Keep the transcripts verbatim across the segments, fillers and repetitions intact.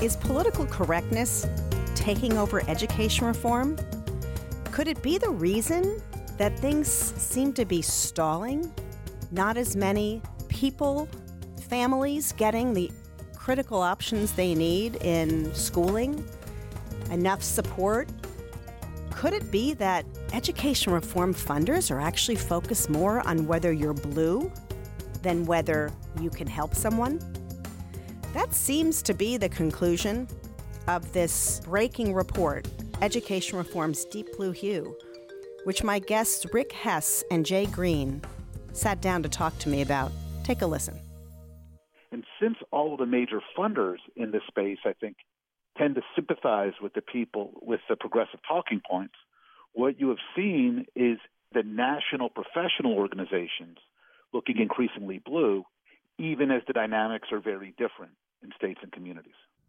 Is political correctness taking over education reform? Could it be the reason that things seem to be stalling? Not as many people, families getting the critical options they need in schooling? Enough support? Could it be that education reform funders are actually focused more on whether you're blue than whether you can help someone? That seems to be the conclusion of this breaking report, Education Reform's Deep Blue Hue, which my guests Rick Hess and Jay Green sat down to talk to me about. Take a listen. And since all of the major funders in this space, I think, tend to sympathize with the people with the progressive talking points, what you have seen is the national professional organizations looking increasingly blue, even as the dynamics are very different in states and communities.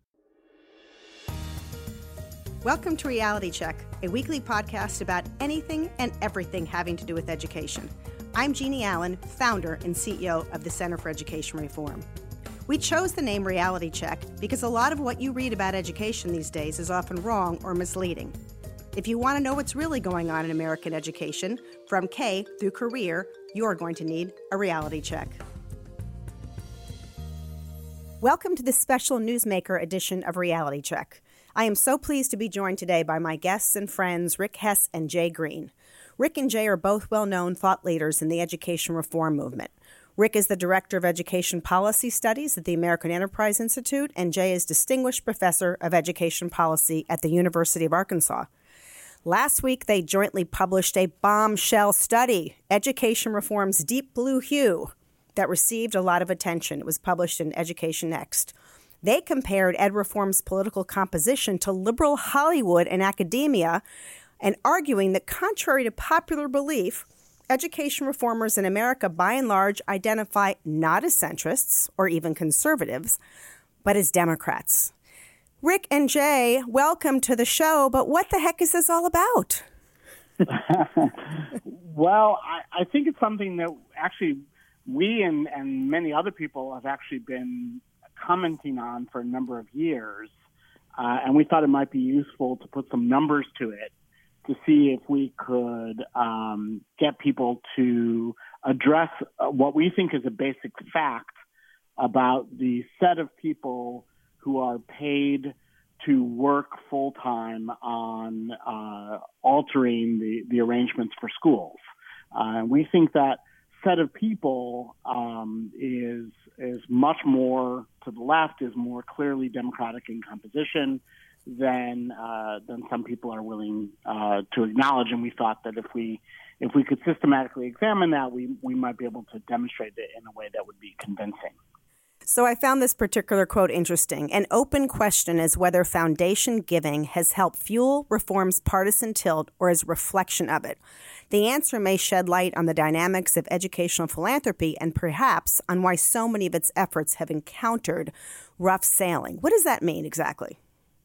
Welcome to Reality Check, a weekly podcast about anything and everything having to do with education. I'm Jeannie Allen, founder and C E O of the Center for Education Reform. We chose the name Reality Check because a lot of what you read about education these days is often wrong or misleading. If you want to know what's really going on in American education, from K through career, you're going to need a reality check. Welcome to this special Newsmaker edition of Reality Check. I am so pleased to be joined today by my guests and friends, Rick Hess and Jay Green. Rick and Jay are both well-known thought leaders in the education reform movement. Rick is the Director of Education Policy Studies at the American Enterprise Institute, and Jay is Distinguished Professor of Education Policy at the University of Arkansas. Last week, they jointly published a bombshell study, Education Reform's Deep Blue Hue, that received a lot of attention. It was published in Education Next. They compared ed reform's political composition to liberal Hollywood and academia, and arguing that contrary to popular belief, education reformers in America, by and large, identify not as centrists or even conservatives, but as Democrats. Rick and Jay, welcome to the show, but what the heck is this all about? Well, I, I think it's something that actually we and, and many other people have actually been commenting on for a number of years, uh, and we thought it might be useful to put some numbers to it to see if we could um, get people to address uh, what we think is a basic fact about the set of people who are paid to work full-time on uh, altering the, the arrangements for schools. Uh, we think that set of people um, is is much more to the left, is more clearly Democratic in composition than uh, than some people are willing uh, to acknowledge. And we thought that if we if we could systematically examine that, we we might be able to demonstrate it in a way that would be convincing. So I found this particular quote interesting. An open question is whether foundation giving has helped fuel reform's partisan tilt or is a reflection of it. The answer may shed light on the dynamics of educational philanthropy and perhaps on why so many of its efforts have encountered rough sailing. What does that mean exactly?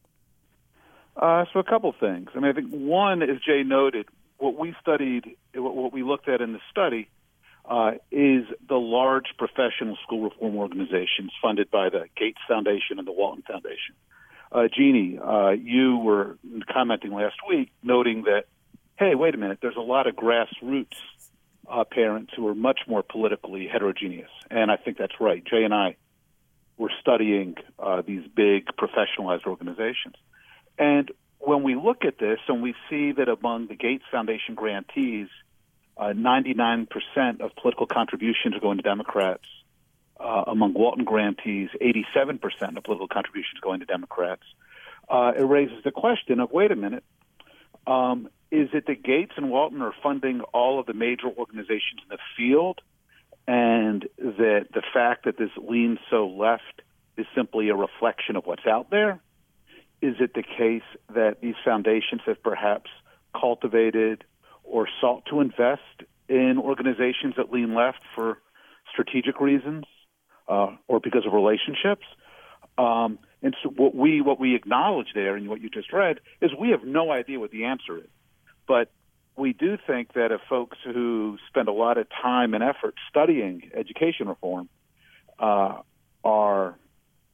Uh, so a couple things. I mean, I think one, as Jay noted, what we studied, what we looked at in the study, Uh, is the large professional school reform organizations funded by the Gates Foundation and the Walton Foundation. Uh, Jeannie, uh, you were commenting last week, noting that, hey, wait a minute, there's a lot of grassroots uh, parents who are much more politically heterogeneous. And I think that's right. Jay and I were studying uh, these big professionalized organizations. And when we look at this and we see that among the Gates Foundation grantees, Uh, ninety-nine percent of political contributions are going to Democrats. Uh, among Walton grantees, eighty-seven percent of political contributions are going to Democrats. Uh, it raises the question of, wait a minute, um, is it that Gates and Walton are funding all of the major organizations in the field, and that the fact that this leans so left is simply a reflection of what's out there? Is it the case that these foundations have perhaps cultivated or sought to invest in organizations that lean left for strategic reasons uh, or because of relationships? Um, and so what we what we acknowledge there, and what you just read, is we have no idea what the answer is. But we do think that if folks who spend a lot of time and effort studying education reform uh, are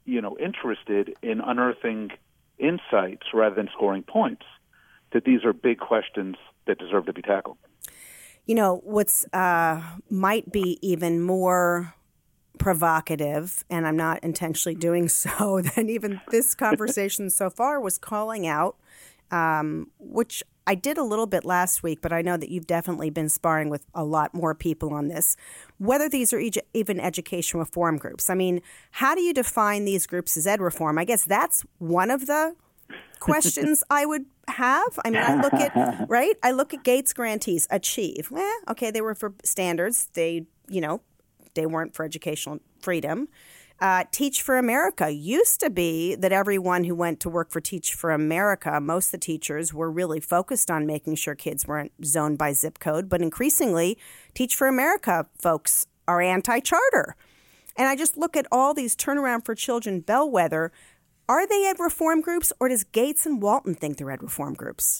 you know, interested in unearthing insights rather than scoring points, that these are big questions that deserve to be tackled. You know, what's uh, might be even more provocative, and I'm not intentionally doing so, than even this conversation so far, was calling out, um, which I did a little bit last week, but I know that you've definitely been sparring with a lot more people on this, whether these are even education reform groups. I mean, how do you define these groups as ed reform? I guess that's one of the questions I would have. I mean, I look at, right? I look at Gates grantees, Achieve. Eh, okay, they were for standards. They, you know, they weren't for educational freedom. Uh, Teach for America used to be that everyone who went to work for Teach for America, most of the teachers were really focused on making sure kids weren't zoned by zip code. But increasingly, Teach for America folks are anti-charter. And I just look at all these Turnaround for Children bellwether. Are they ed reform groups, or does Gates and Walton think they're ed reform groups?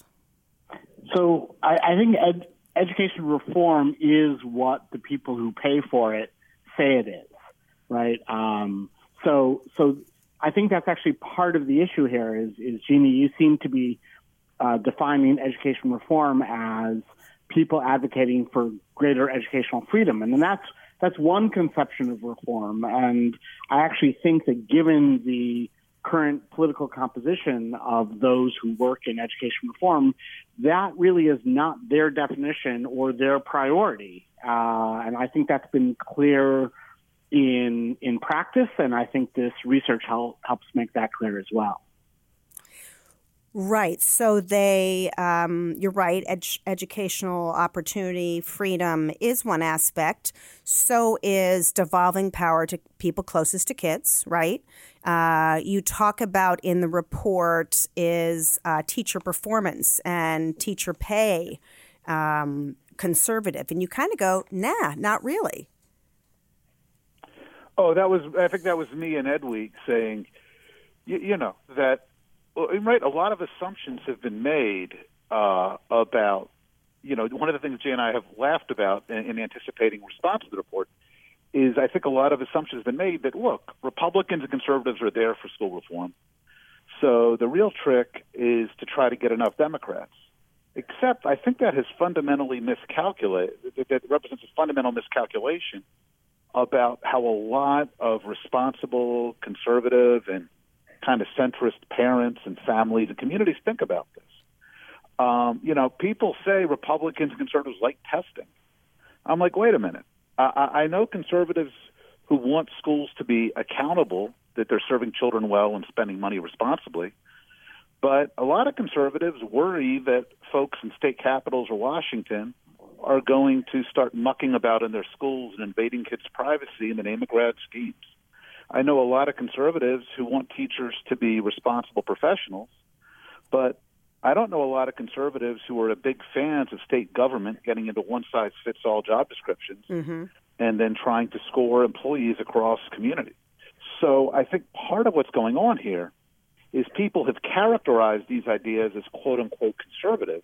So I, I think ed, education reform is what the people who pay for it say it is. Right. Um, so, so I think that's actually part of the issue here. Is, is Jeannie, you seem to be uh, defining education reform as people advocating for greater educational freedom, and then that's that's one conception of reform. And I actually think that given the current political composition of those who work in education reform, that really is not their definition or their priority. Uh, and I think that's been clear in in practice, and I think this research help, helps make that clear as well. Right. So they, um, you're right, ed- educational opportunity, freedom is one aspect. So is devolving power to people closest to kids, right? Uh, you talk about in the report is uh, teacher performance and teacher pay, um, conservative. And you kind of go, nah, not really. Oh, that was, I think that was me and Ed Week saying, you, you know, that, well, right, a lot of assumptions have been made uh, about, you know, one of the things Jay and I have laughed about in, in anticipating response to the report is I think a lot of assumptions have been made that, look, Republicans and conservatives are there for school reform. So the real trick is to try to get enough Democrats. Except I think that has fundamentally miscalculated, that represents a fundamental miscalculation about how a lot of responsible, conservative, and kind of centrist parents and families and communities think about this. Um, you know, people say Republicans and conservatives like testing. I'm like, wait a minute. I, I know conservatives who want schools to be accountable, that they're serving children well and spending money responsibly. But a lot of conservatives worry that folks in state capitals or Washington are going to start mucking about in their schools and invading kids' privacy in the name of grad schemes. I know a lot of conservatives who want teachers to be responsible professionals, but I don't know a lot of conservatives who are big fans of state government getting into one-size-fits-all job descriptions mm-hmm. and then trying to score employees across communities. So I think part of what's going on here is people have characterized these ideas as quote-unquote conservative,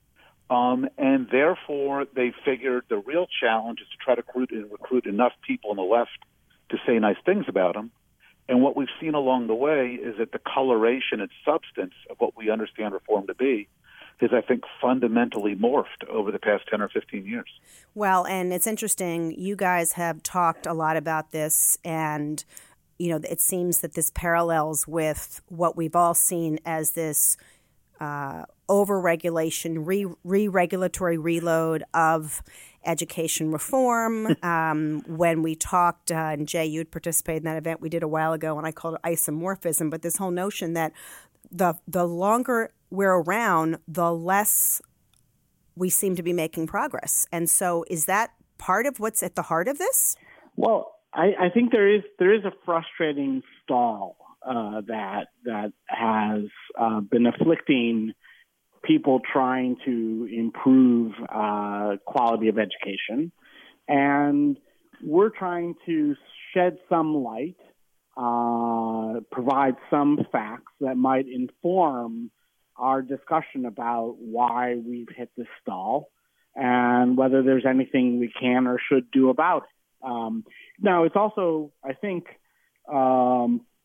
Um, and therefore, they figured the real challenge is to try to recruit, recruit enough people on the left to say nice things about them. And what we've seen along the way is that the coloration and substance of what we understand reform to be has, I think, fundamentally morphed over the past ten or fifteen years. Well, and it's interesting. You guys have talked a lot about this, and, you know, it seems that this parallels with what we've all seen as this uh, over-regulation, re- re-regulatory reload of education reform. Um, when we talked, uh, and Jay, you'd participated in that event we did a while ago, and I called it isomorphism, but this whole notion that the the longer we're around, the less we seem to be making progress. And so is that part of what's at the heart of this? Well, I, I think there is there is a frustrating stall uh, that that has uh, been afflicting people trying to improve uh, quality of education. And we're trying to shed some light, uh, provide some facts that might inform our discussion about why we've hit this stall and whether there's anything we can or should do about it. Um, now, it's also, I think, um,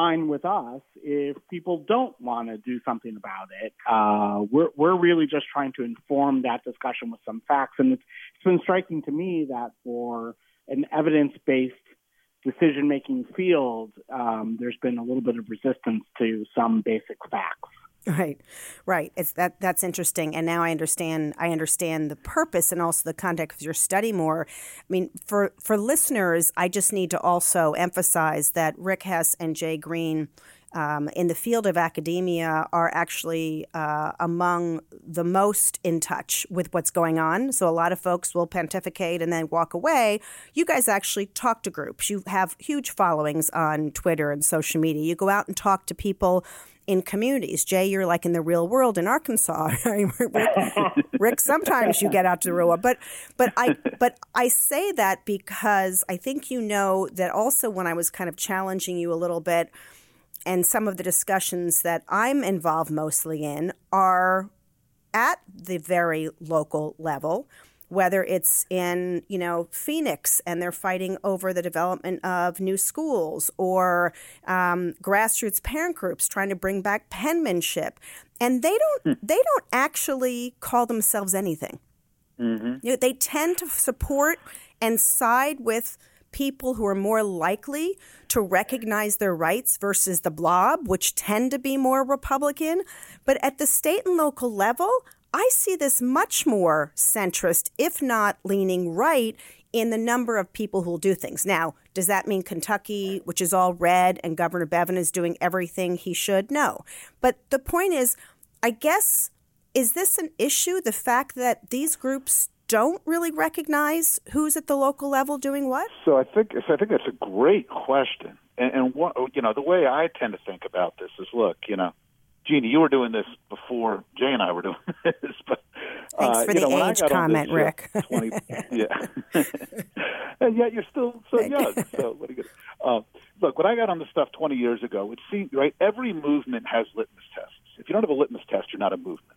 fine with us if people don't want to do something about it. Uh, we're, we're really just trying to inform that discussion with some facts. And it's, it's been striking to me that for an evidence-based decision-making field, um, there's been a little bit of resistance to some basic facts. Right, right. It's that that's interesting, and now I understand. I understand the purpose and also the context of your study more. I mean, for for listeners, I just need to also emphasize that Rick Hess and Jay Green, um, in the field of academia, are actually uh, among the most in touch with what's going on. So a lot of folks will pontificate and then walk away. You guys actually talk to groups. You have huge followings on Twitter and social media. You go out and talk to people in communities. Jay, you're like in the real world in Arkansas. Rick, Rick, sometimes you get out to the real world. But but I but I say that because I think you know that also when I was kind of challenging you a little bit, and some of the discussions that I'm involved mostly in are at the very local level, whether it's in, you know, Phoenix and they're fighting over the development of new schools, or um, grassroots parent groups trying to bring back penmanship. And they don't mm. they don't actually call themselves anything. Mm-hmm. You know, they tend to support and side with people who are more likely to recognize their rights versus the blob, which tend to be more Republican. But at the state and local level, I see this much more centrist, if not leaning right, in the number of people who will do things. Now, does that mean Kentucky, which is all red, and Governor Bevin is doing everything he should? No. But the point is, I guess, is this an issue, the fact that these groups don't really recognize who's at the local level doing what? So I think so I think that's a great question. And, and what, you know, the way I tend to think about this is, look, you know, Jeannie, you were doing this before Jay and I were doing this. But, Thanks uh, for the know, age comment, Rick. twenty, yeah. And yet you're still so young. So what are you gonna, uh, look, when I got on this stuff twenty years ago, it seemed, right, every movement has litmus tests. If you don't have a litmus test, you're not a movement.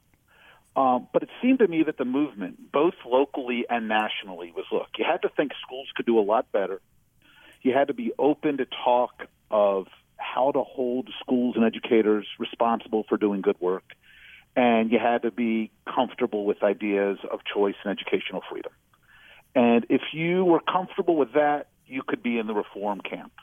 Um, but it seemed to me that the movement, both locally and nationally, was, look, you had to think schools could do a lot better. You had to be open to talk of how to hold schools and educators responsible for doing good work. And you had to be comfortable with ideas of choice and educational freedom. And if you were comfortable with that, you could be in the reform camp.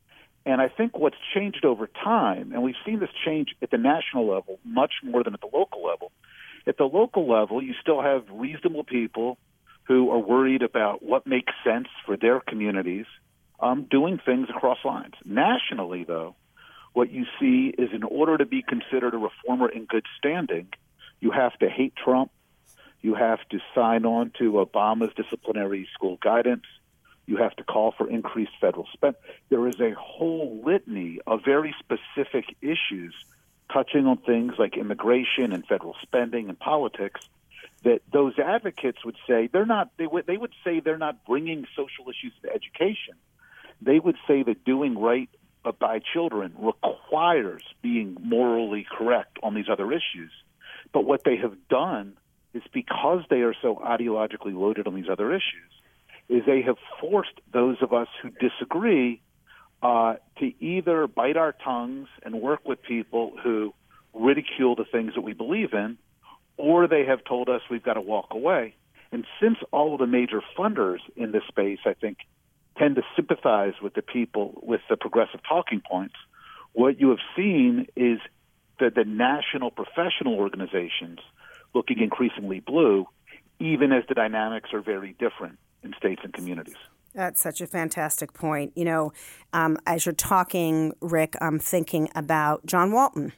And I think what's changed over time, and we've seen this change at the national level much more than at the local level. At the local level, you still have reasonable people who are worried about what makes sense for their communities, um, doing things across lines. Nationally, though, what you see is, in order to be considered a reformer in good standing, you have to hate Trump, you have to sign on to Obama's disciplinary school guidance, you have to call for increased federal spend. There is a whole litany of very specific issues touching on things like immigration and federal spending and politics that those advocates would say they're not. They would they would say they're not bringing social issues to education. They would say that doing right by children requires being morally correct on these other issues. But what they have done is, because they are so ideologically loaded on these other issues, is they have forced those of us who disagree uh, to either bite our tongues and work with people who ridicule the things that we believe in, or they have told us we've got to walk away. And since all of the major funders in this space, I think, tend to sympathize with the people with the progressive talking points, what you have seen is that the national professional organizations looking increasingly blue, even as the dynamics are very different in states and communities. That's such a fantastic point. You know, um, as you're talking, Rick, I'm thinking about John Walton.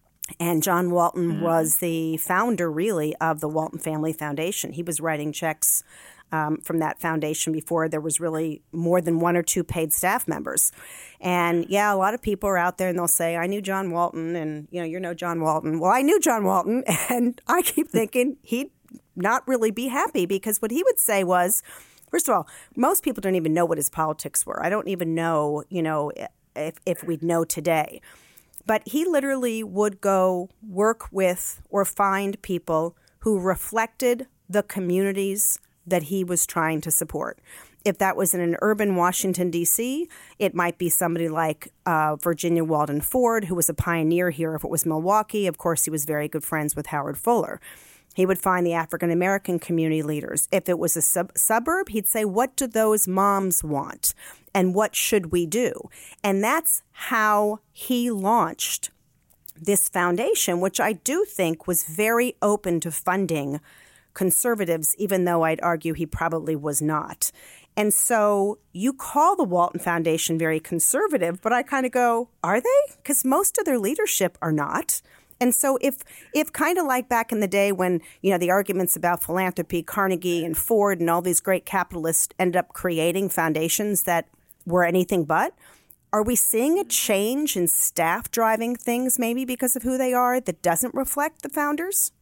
And John Walton mm-hmm. was the founder, really, of the Walton Family Foundation. He was writing checks um, from that foundation before there was really more than one or two paid staff members. And, yeah, a lot of people are out there and they'll say, I knew John Walton, and, you know, you know John Walton. Well, I knew John Walton, and I keep thinking he'd not really be happy, because what he would say was, first of all, most people don't even know what his politics were. I don't even know, you know, if, if we'd know today. But he literally would go work with or find people who reflected the communities that he was trying to support. If that was in an urban Washington, D C, it might be somebody like uh, Virginia Walden Ford, who was a pioneer here. If it was Milwaukee, of course, he was very good friends with Howard Fuller. He would find the African-American community leaders. If it was a sub- suburb, he'd say, what do those moms want? And what should we do? And that's how he launched this foundation, which I do think was very open to funding conservatives, even though I'd argue he probably was not. And so you call the Walton Foundation very conservative, but I kind of go, are they? Because most of their leadership are not. And so if if kind of like back in the day when, you know, the arguments about philanthropy, Carnegie and Ford and all these great capitalists ended up creating foundations that were anything but, are we seeing a change in staff driving things maybe because of who they are that doesn't reflect the founders?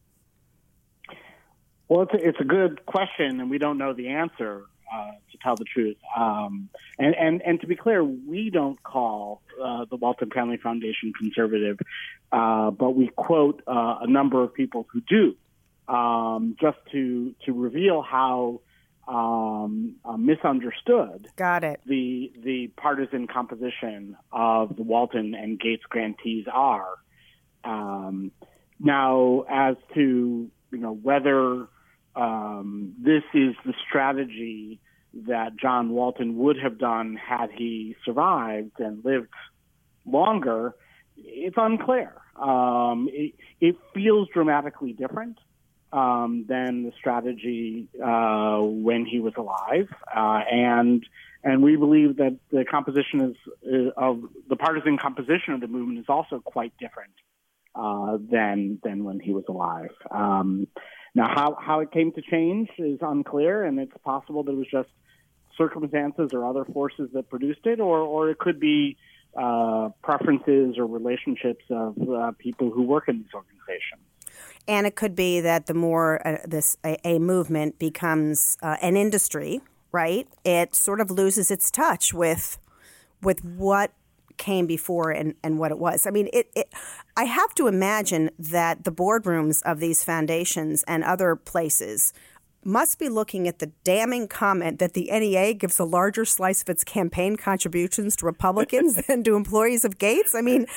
Well, it's a, it's a good question, and we don't know the answer, uh, to tell the truth. Um, and, and, and to be clear, we don't call uh, the Walton Family Foundation conservative, uh, but we quote uh, a number of people who do, um, just to to reveal how um, uh, misunderstood Got it. the the partisan composition of the Walton and Gates grantees are. Um, now, as to you know whether Um, this is the strategy that John Walton would have done had he survived and lived longer. It's unclear. Um, it, it feels dramatically different um, than the strategy uh, when he was alive, uh, and and we believe that the composition is, is of the partisan composition of the movement is also quite different uh, than than when he was alive. Um, Now, how, how it came to change is unclear, and it's possible that it was just circumstances or other forces that produced it, or, or it could be uh, preferences or relationships of uh, people who work in these organizations. And it could be that the more uh, this a, a movement becomes uh, an industry, right, it sort of loses its touch with with what came before and, and what it was. I mean, it, it. I have to imagine that the boardrooms of these foundations and other places must be looking at the damning comment that the N E A gives a larger slice of its campaign contributions to Republicans than to employees of Gates. I mean,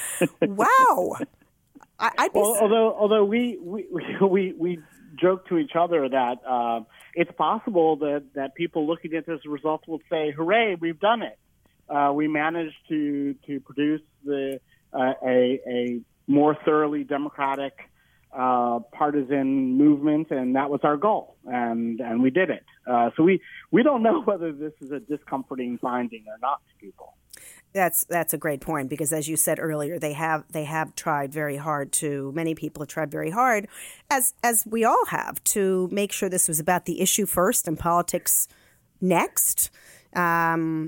wow. I, I'd be well, although although we we we, we joke to each other that uh, it's possible that, that people looking at this result will say, "Hooray, we've done it. Uh, we managed to to produce the uh, a a more thoroughly democratic uh, partisan movement, and that was our goal, and and we did it." Uh, so we we don't know whether this is a discomforting finding or not to people. That's that's a great point, because as you said earlier, they have they have tried very hard to many people have tried very hard, as as we all have, to make sure this was about the issue first and politics next. Um,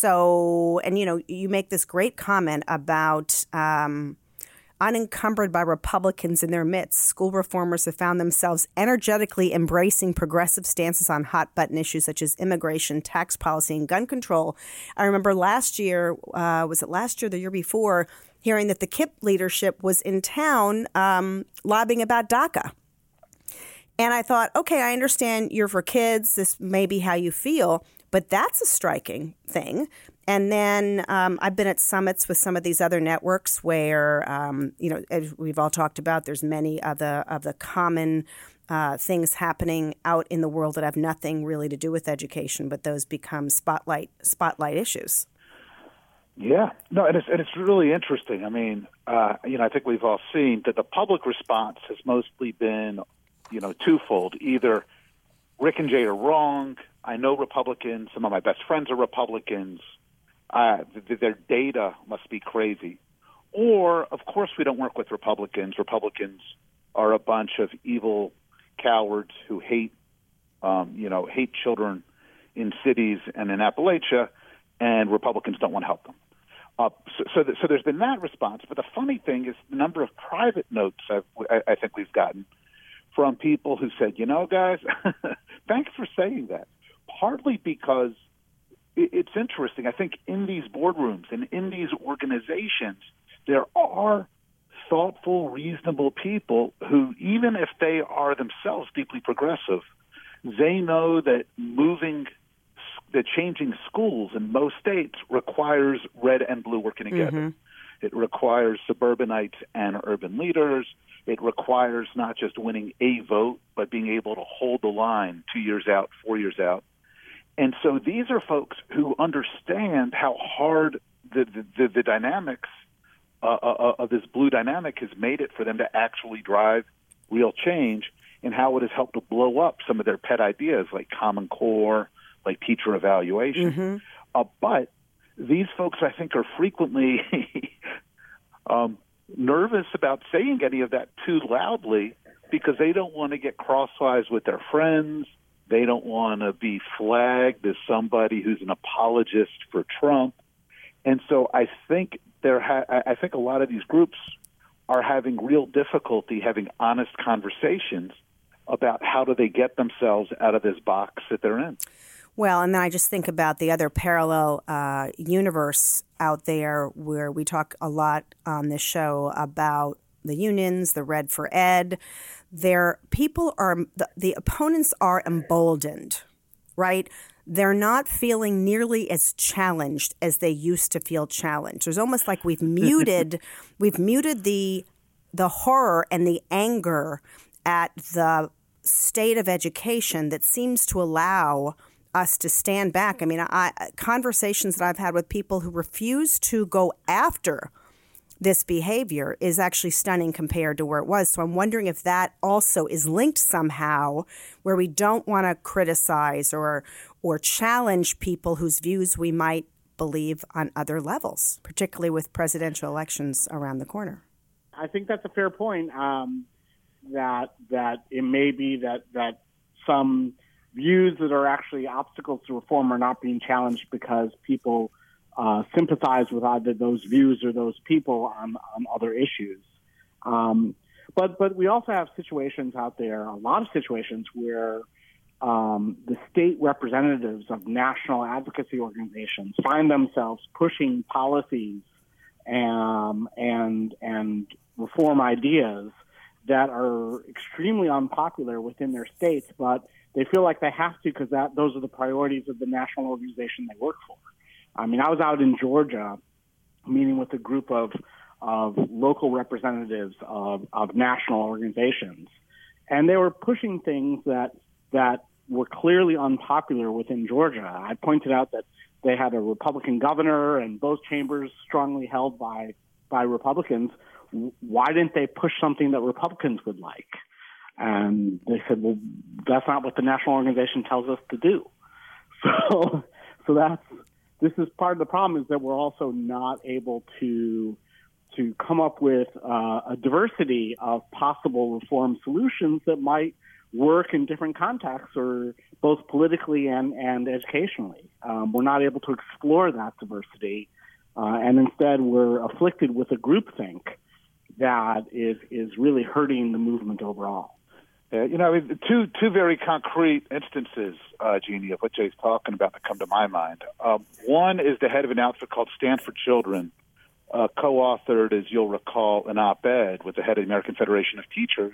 So, and, you know, you make this great comment about um, unencumbered by Republicans in their midst, school reformers have found themselves energetically embracing progressive stances on hot-button issues such as immigration, tax policy, and gun control. I remember last year, uh, was it last year, the year before, hearing that the K I P leadership was in town um, lobbying about DACA. And I thought, okay, I understand you're for kids. This may be how you feel. But that's a striking thing. And then um, I've been at summits with some of these other networks where, um, you know, as we've all talked about, there's many of the, of the common uh, things happening out in the world that have nothing really to do with education, but those become spotlight spotlight issues. Yeah. No, and it's, and it's really interesting. I mean, uh, you know, I think we've all seen that the public response has mostly been, you know, twofold. Either Rick and Jay are wrong. I know Republicans. Some of my best friends are Republicans. Uh, th- their data must be crazy. Or, of course, we don't work with Republicans. Republicans are a bunch of evil cowards who hate, um, you know, hate children in cities and in Appalachia, and Republicans don't want to help them. Uh, so, so, th- so there's been that response. But the funny thing is the number of private notes I've, I, I think we've gotten from people who said, you know, guys, thanks for saying that. Partly because it's interesting. I think in these boardrooms and in these organizations, there are thoughtful, reasonable people who, even if they are themselves deeply progressive, they know that moving that changing schools in most states requires red and blue working together. Mm-hmm. It requires suburbanites and urban leaders. It requires not just winning a vote, but being able to hold the line two years out, four years out. And so these are folks who understand how hard the the, the, the dynamics uh, uh, of this blue dynamic has made it for them to actually drive real change, and how it has helped to blow up some of their pet ideas like Common Core, like teacher evaluation. Mm-hmm. Uh, but these folks, I think, are frequently um, nervous about saying any of that too loudly because they don't want to get crosswise with their friends. They don't want to be flagged as somebody who's an apologist for Trump. And so I think there ha- I think a lot of these groups are having real difficulty having honest conversations about how do they get themselves out of this box that they're in. Well, and then I just think about the other parallel uh, universe out there where we talk a lot on this show about the unions, the Red for Ed. Their people are, the, the opponents are emboldened, right? They're not feeling nearly as challenged as they used to feel challenged. It's almost like we've muted, we've muted the the horror and the anger at the state of education that seems to allow us to stand back. I mean, I, conversations that I've had with people who refuse to go after this behavior is actually stunning compared to where it was. So I'm wondering if that also is linked somehow, where we don't want to criticize or or challenge people whose views we might believe on other levels, particularly with presidential elections around the corner. I think that's a fair point, um, that that it may be that, that some views that are actually obstacles to reform are not being challenged because people uh, sympathize with either those views or those people on, on other issues. Um, but but we also have situations out there, a lot of situations where um, the state representatives of national advocacy organizations find themselves pushing policies um, and and reform ideas that are extremely unpopular within their states, but they feel like they have to because that those are the priorities of the national organization they work for. I mean, I was out in Georgia meeting with a group of of local representatives of, of national organizations, and they were pushing things that that were clearly unpopular within Georgia. I pointed out that they had a Republican governor and both chambers strongly held by by Republicans. Why didn't they push something that Republicans would like? And they said, well, that's not what the national organization tells us to do. So, so that's, this is part of the problem, is that we're also not able to, to come up with uh, a diversity of possible reform solutions that might work in different contexts, or both politically and, and educationally. Um, we're not able to explore that diversity. Uh, and instead we're afflicted with a groupthink that is, is really hurting the movement overall. Uh, you know, two two very concrete instances, uh, Jeannie, of what Jay's talking about that come to my mind. Uh, one is the head of an outfit called Stand for Children, uh, co-authored, as you'll recall, an op-ed with the head of the American Federation of Teachers,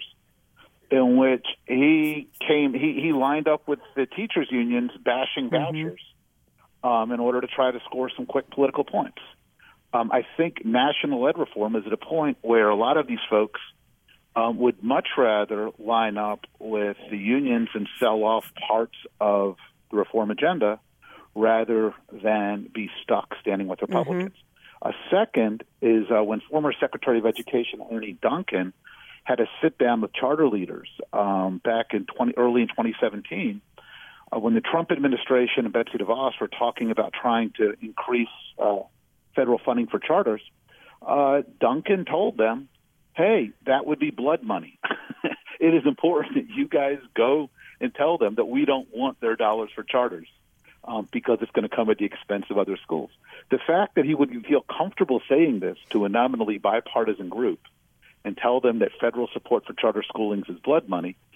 in which he came, he, he lined up with the teachers' unions bashing vouchers mm-hmm. um, in order to try to score some quick political points. Um, I think national ed reform is at a point where a lot of these folks Um, would much rather line up with the unions and sell off parts of the reform agenda rather than be stuck standing with Republicans. Mm-hmm. A second is uh, when former Secretary of Education Ernie Duncan had a sit-down with charter leaders um, back in twenty, early in twenty seventeen uh, when the Trump administration and Betsy DeVos were talking about trying to increase uh, federal funding for charters. Uh, Duncan told them, hey, that would be blood money. It is important that you guys go and tell them that we don't want their dollars for charters um, because it's going to come at the expense of other schools. The fact that he would feel comfortable saying this to a nominally bipartisan group and tell them that federal support for charter schoolings is blood money,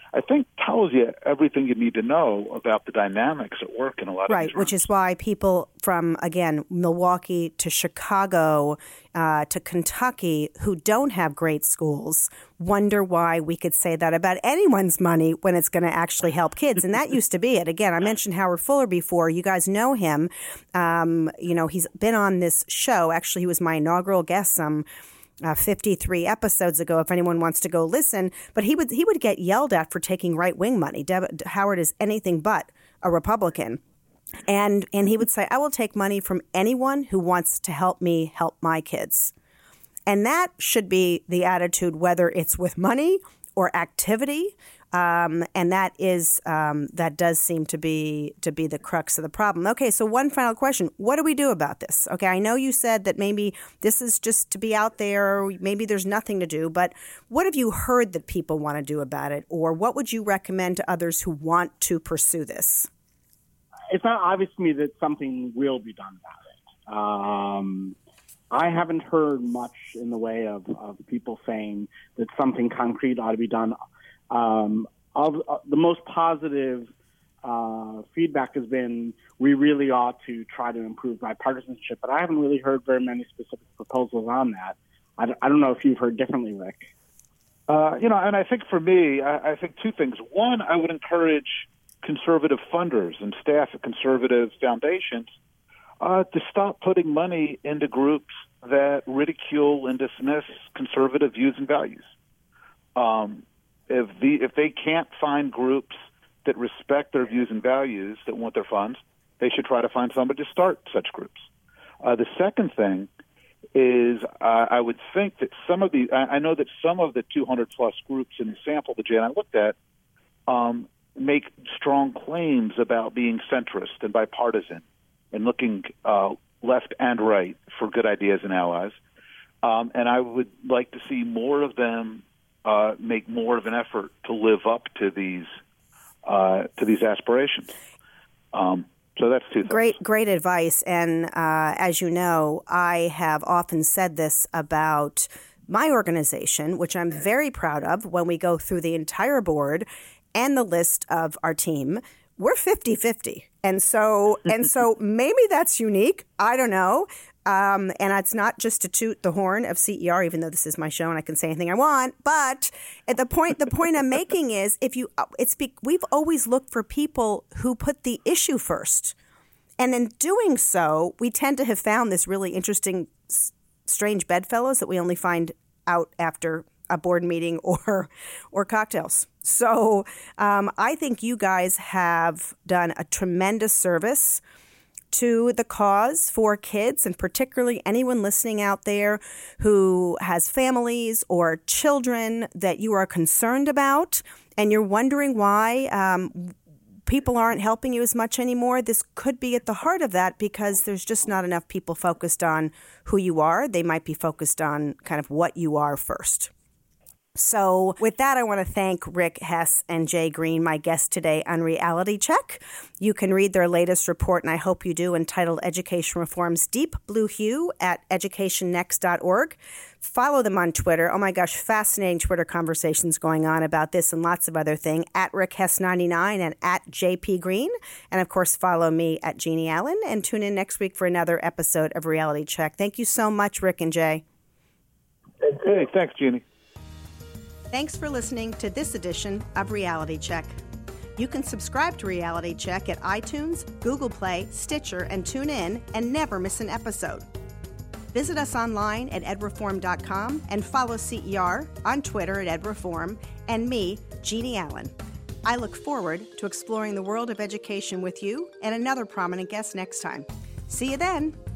I think tells you everything you need to know about the dynamics at work in a lot of right, these which is why people from, again, Milwaukee to Chicago uh, to Kentucky who don't have great schools wonder why we could say that about anyone's money when it's going to actually help kids. And that used to be it. Again, I mentioned Howard Fuller before. You guys know him. Um, you know, he's been on this show. Actually, he was my inaugural guest some Uh, fifty-three episodes ago, if anyone wants to go listen. But he would he would get yelled at for taking right-wing money. Deb, Howard is anything but a Republican. And and he would say, I will take money from anyone who wants to help me help my kids. And that should be the attitude, whether it's with money or activity. Um, and that is um, that does seem to be to be the crux of the problem. Okay, so one final question. What do we do about this? Okay, I know you said that maybe this is just to be out there, maybe there's nothing to do, but what have you heard that people want to do about it? Or what would you recommend to others who want to pursue this? It's not obvious to me that something will be done about it. Um, I haven't heard much in the way of, of people saying that something concrete ought to be done. Um, of, uh, the most positive uh, feedback has been we really ought to try to improve bipartisanship, but I haven't really heard very many specific proposals on that. I don't, I don't know if you've heard differently, Rick. Uh, you know, and I think for me, I, I think two things. One, I would encourage conservative funders and staff at conservative foundations uh, to stop putting money into groups that ridicule and dismiss conservative views and values. Um, If the if they can't find groups that respect their views and values that want their funds, they should try to find somebody to start such groups. Uh, the second thing is uh, I would think that some of the I, I know that some of the two hundred plus groups in the sample that Jay and I looked at um, make strong claims about being centrist and bipartisan and looking uh, left and right for good ideas and allies. Um, and I would like to see more of them Uh, make more of an effort to live up to these uh, to these aspirations. Um, so that's two things. Great, great advice. And uh, as you know, I have often said this about my organization, which I'm very proud of. When we go through the entire board and the list of our team, we're fifty-fifty. And so, and so maybe that's unique. I don't know. Um, and it's not just to toot the horn of C E R, even though this is my show and I can say anything I want. But at the point, the point I'm making is, if you, it's we've always looked for people who put the issue first, and in doing so, we tend to have found this really interesting, strange bedfellows that we only find out after a board meeting or or cocktails. So um, I think you guys have done a tremendous service to the cause for kids, and particularly anyone listening out there who has families or children that you are concerned about, and you're wondering why um, people aren't helping you as much anymore. This could be at the heart of that, because there's just not enough people focused on who you are. They might be focused on kind of what you are first. So with that, I want to thank Rick Hess and Jay Green, my guests today on Reality Check. You can read their latest report, and I hope you do, entitled Education Reform's Deep Blue Hue at education next dot org. Follow them on Twitter. Oh my gosh, fascinating Twitter conversations going on about this and lots of other things, at Rick Hess ninety-nine and at J P Green. And of course, follow me at Jeannie Allen, and tune in next week for another episode of Reality Check. Thank you so much, Rick and Jay. Hey, thanks, Jeannie. Thanks for listening to this edition of Reality Check. You can subscribe to Reality Check at iTunes, Google Play, Stitcher, and TuneIn, and never miss an episode. Visit us online at ed reform dot com and follow C E R on Twitter at edreform and me, Jeannie Allen. I look forward to exploring the world of education with you and another prominent guest next time. See you then.